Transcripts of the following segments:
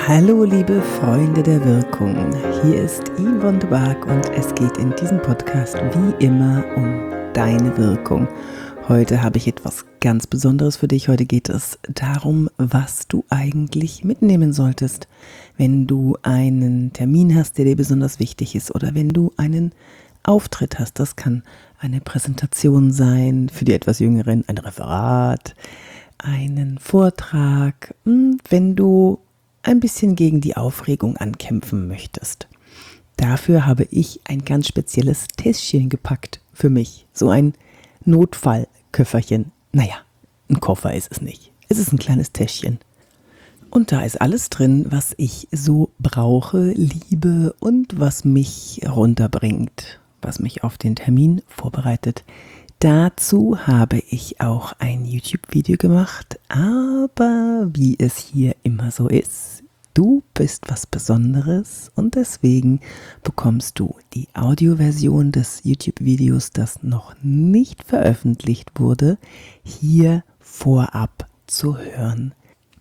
Hallo liebe Freunde der Wirkung, hier ist Yvonne de Barg und es geht in diesem Podcast wie immer um deine Wirkung. Heute habe ich etwas ganz Besonderes für dich. Heute geht es darum, was du eigentlich mitnehmen solltest, wenn du einen Termin hast, der dir besonders wichtig ist oder wenn du einen Auftritt hast. Das kann eine Präsentation sein, für die etwas Jüngeren ein Referat, einen Vortrag, wenn du ein bisschen gegen die Aufregung ankämpfen möchtest. Dafür habe ich ein ganz spezielles Täschchen gepackt für mich. So ein Notfallköfferchen. Naja, ein Koffer ist es nicht. Es ist ein kleines Täschchen. Und da ist alles drin, was ich so brauche, liebe und was mich runterbringt, was mich auf den Termin vorbereitet. Dazu habe ich auch ein YouTube-Video gemacht, aber wie es hier immer so ist, du bist was Besonderes und deswegen bekommst du die Audioversion des YouTube-Videos, das noch nicht veröffentlicht wurde, hier vorab zu hören.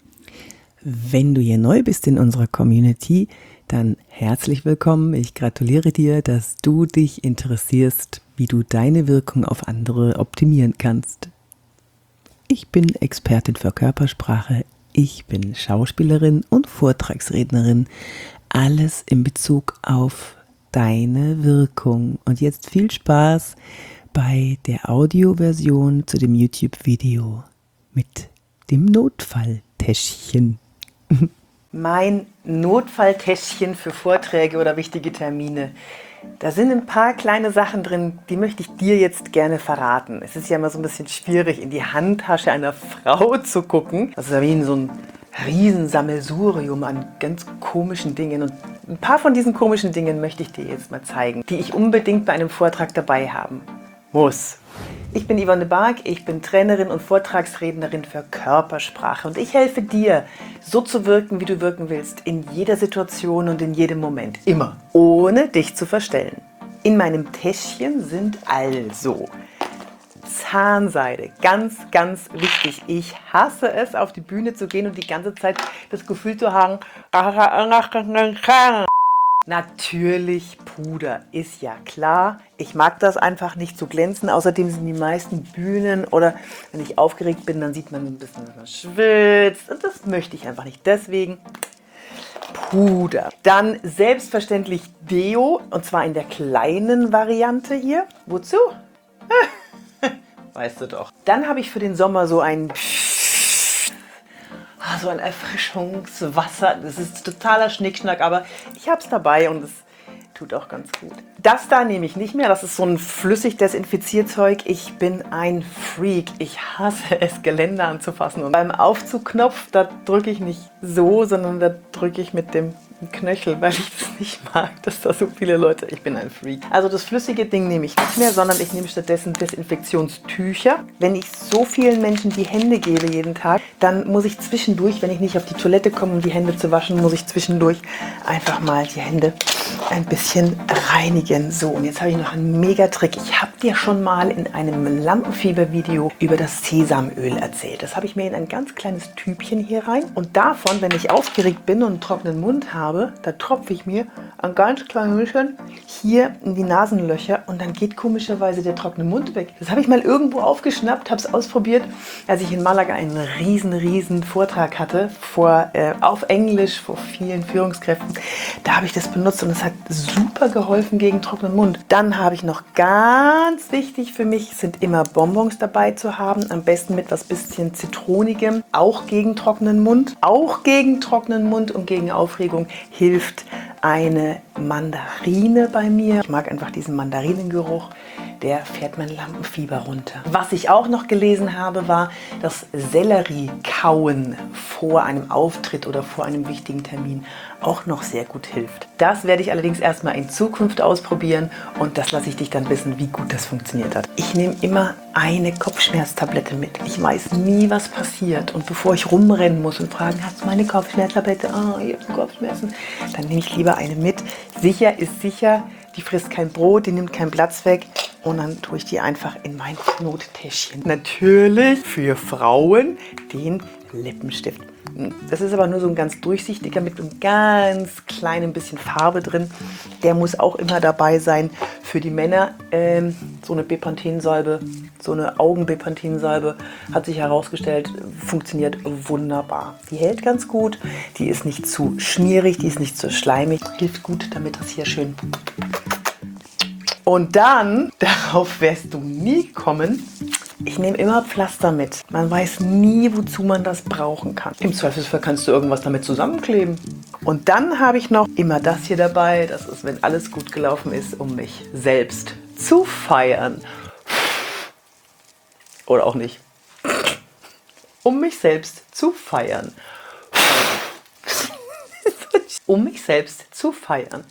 Wenn du hier neu bist in unserer Community, dann herzlich willkommen. Ich gratuliere dir, dass du dich interessierst, wie du deine Wirkung auf andere optimieren kannst. Ich bin Expertin für Körpersprache, ich bin Schauspielerin und Vortragsrednerin. Alles in Bezug auf deine Wirkung. Und jetzt viel Spaß bei der Audioversion zu dem YouTube-Video mit dem Notfalltäschchen. Mein Notfalltäschchen für Vorträge oder wichtige Termine. Da sind ein paar kleine Sachen drin, die möchte ich dir jetzt gerne verraten. Es ist ja immer so ein bisschen schwierig, in die Handtasche einer Frau zu gucken. Das ist ja wie in so ein Riesensammelsurium an ganz komischen Dingen. Und ein paar von diesen komischen Dingen möchte ich dir jetzt mal zeigen, die ich unbedingt bei einem Vortrag dabei haben muss. Ich bin Yvonne de Barg, ich bin Trainerin und Vortragsrednerin für Körpersprache und ich helfe dir, so zu wirken, wie du wirken willst, in jeder Situation und in jedem Moment, immer, ohne dich zu verstellen. In meinem Täschchen sind also Zahnseide, ganz, ganz wichtig. Ich hasse es, auf die Bühne zu gehen und die ganze Zeit das Gefühl zu haben, natürlich Puder, ist ja klar. Ich mag das einfach nicht zu glänzen. Außerdem sind die meisten Bühnen oder wenn ich aufgeregt bin, dann sieht man ein bisschen, dass man schwitzt. Und das möchte ich einfach nicht. Deswegen Puder. Dann selbstverständlich Deo und zwar in der kleinen Variante hier. Wozu? Weißt du doch. Dann habe ich für den Sommer so ein Erfrischungswasser. Das ist totaler Schnickschnack, aber ich habe es dabei und es tut auch ganz gut. Das da nehme ich nicht mehr. Das ist so ein flüssig Desinfizierzeug. Ich bin ein Freak. Ich hasse es, Geländer anzufassen. Und beim Aufzugknopf, da drücke ich nicht so, sondern da drücke ich mit dem Knöchel, weil ich das nicht mag, dass da so viele Leute... Ich bin ein Freak. Also das flüssige Ding nehme ich nicht mehr, sondern ich nehme stattdessen Desinfektionstücher. Wenn ich so vielen Menschen die Hände gebe jeden Tag, dann muss ich zwischendurch, wenn ich nicht auf die Toilette komme, um die Hände zu waschen, muss ich zwischendurch einfach mal die Hände ein bisschen reinigen. So, und jetzt habe ich noch einen Mega-Trick. Ich habe dir schon mal in einem Lampenfieber-Video über das Sesamöl erzählt. Das habe ich mir in ein ganz kleines Tübchen hier rein. Und davon, wenn ich aufgeregt bin und einen trockenen Mund habe, da tropfe ich mir ein ganz kleines bisschen hier in die Nasenlöcher und dann geht komischerweise der trockene Mund weg. Das habe ich mal irgendwo aufgeschnappt, habe es ausprobiert, als ich in Malaga einen riesen Vortrag hatte auf Englisch vor vielen Führungskräften. Da habe ich das benutzt und es hat super geholfen gegen trockenen Mund. Dann habe ich noch ganz wichtig für mich, sind immer Bonbons dabei zu haben, am besten mit was bisschen Zitronigem, auch gegen trockenen Mund. Auch gegen trockenen Mund und gegen Aufregung hilft eine Mandarine bei mir. Ich mag einfach diesen Mandarinengeruch, der fährt mein Lampenfieber runter. Was ich auch noch gelesen habe, war, dass Sellerie kauen vor einem Auftritt oder vor einem wichtigen Termin auch noch sehr gut hilft. Das werde ich allerdings erstmal in Zukunft ausprobieren und das lasse ich dich dann wissen, wie gut das funktioniert hat. Ich nehme immer eine Kopfschmerztablette mit. Ich weiß nie, was passiert. Und bevor ich rumrennen muss und fragen, hast du meine Kopfschmerztablette? Ich habe Kopfschmerzen. Dann nehme ich lieber eine mit. Sicher ist sicher, die frisst kein Brot, die nimmt keinen Platz weg. Und dann tue ich die einfach in mein Nottäschchen. Natürlich für Frauen den Lippenstift. Das ist aber nur so ein ganz durchsichtiger mit einem ganz kleinen bisschen Farbe drin. Der muss auch immer dabei sein. Für die Männer so eine Bepanthensalbe, so eine Augen-Bepanthensalbe hat sich herausgestellt, funktioniert wunderbar. Die hält ganz gut, die ist nicht zu schmierig, die ist nicht zu schleimig, hilft gut, damit das hier schön... Und dann, darauf wirst du nie kommen, ich nehme immer Pflaster mit. Man weiß nie, wozu man das brauchen kann. Im Zweifelsfall kannst du irgendwas damit zusammenkleben. Und dann habe ich noch immer das hier dabei. Das ist, wenn alles gut gelaufen ist, um mich selbst zu feiern. Oder auch nicht. Um mich selbst zu feiern. Um mich selbst zu feiern.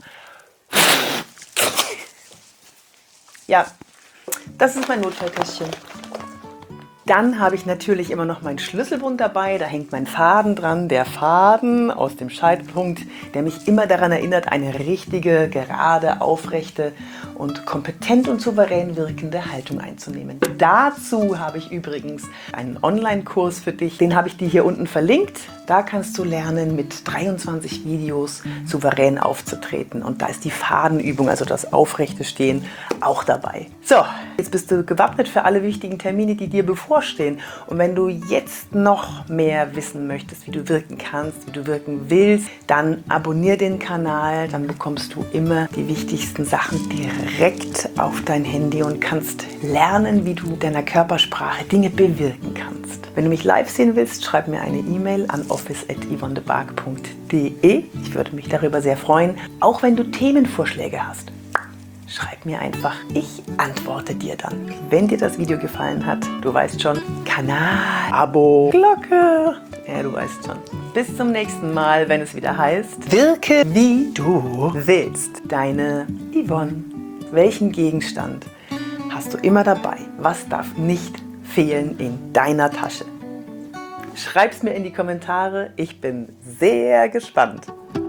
Ja, das ist mein Notfalltäschchen. Dann habe ich natürlich immer noch meinen Schlüsselbund dabei, da hängt mein Faden dran, der Faden aus dem Scheitelpunkt, der mich immer daran erinnert, eine richtige, gerade, aufrechte und kompetent und souverän wirkende Haltung einzunehmen. Dazu habe ich übrigens einen Online-Kurs für dich, den habe ich dir hier unten verlinkt. Da kannst du lernen, mit 23 Videos souverän aufzutreten. Und da ist die Fadenübung, also das aufrechte Stehen, auch dabei. So, jetzt bist du gewappnet für alle wichtigen Termine, die dir bevorstehen. Und wenn du jetzt noch mehr wissen möchtest, wie du wirken kannst, wie du wirken willst, dann abonniere den Kanal. Dann bekommst du immer die wichtigsten Sachen direkt auf dein Handy und kannst lernen, wie du deiner Körpersprache Dinge bewirken kannst. Wenn du mich live sehen willst, schreib mir eine E-Mail an office@yvonnebark.de. Ich würde mich darüber sehr freuen. Auch wenn du Themenvorschläge hast, schreib mir einfach. Ich antworte dir dann. Wenn dir das Video gefallen hat, du weißt schon, Kanal, Abo, Glocke. Ja, du weißt schon. Bis zum nächsten Mal, wenn es wieder heißt, wirke wie du willst. Deine Yvonne. Welchen Gegenstand hast du immer dabei? Was darf nicht fehlen in deiner Tasche? Schreib's mir in die Kommentare. Ich bin sehr gespannt.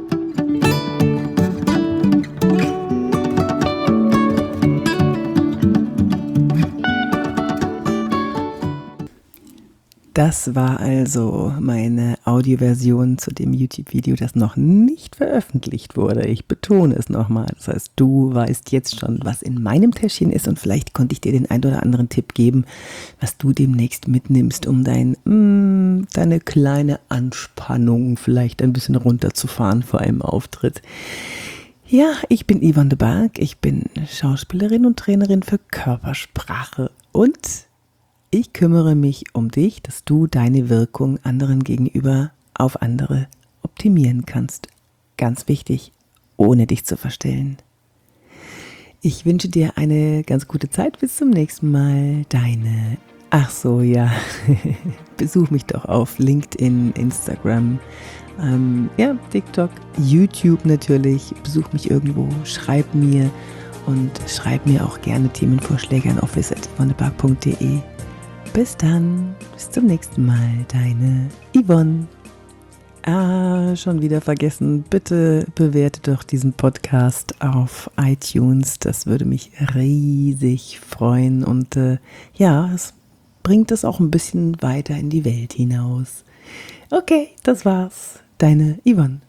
Das war also meine Audioversion zu dem YouTube-Video, das noch nicht veröffentlicht wurde. Ich betone es nochmal. Das heißt, du weißt jetzt schon, was in meinem Täschchen ist und vielleicht konnte ich dir den ein oder anderen Tipp geben, was du demnächst mitnimmst, um deine kleine Anspannung vielleicht ein bisschen runterzufahren vor einem Auftritt. Ja, ich bin Yvonne de Barg. Ich bin Schauspielerin und Trainerin für Körpersprache und ich kümmere mich um dich, dass du deine Wirkung anderen gegenüber auf andere optimieren kannst. Ganz wichtig, ohne dich zu verstellen. Ich wünsche dir eine ganz gute Zeit. Bis zum nächsten Mal. Deine... Ach so, ja. Besuch mich doch auf LinkedIn, Instagram, TikTok, YouTube natürlich. Besuch mich irgendwo, schreib mir und schreib mir auch gerne Themenvorschläge an office@yvonnebark.de. Bis dann, bis zum nächsten Mal, deine Yvonne. Schon wieder vergessen, bitte bewerte doch diesen Podcast auf iTunes, das würde mich riesig freuen und es bringt es auch ein bisschen weiter in die Welt hinaus. Okay, das war's, deine Yvonne.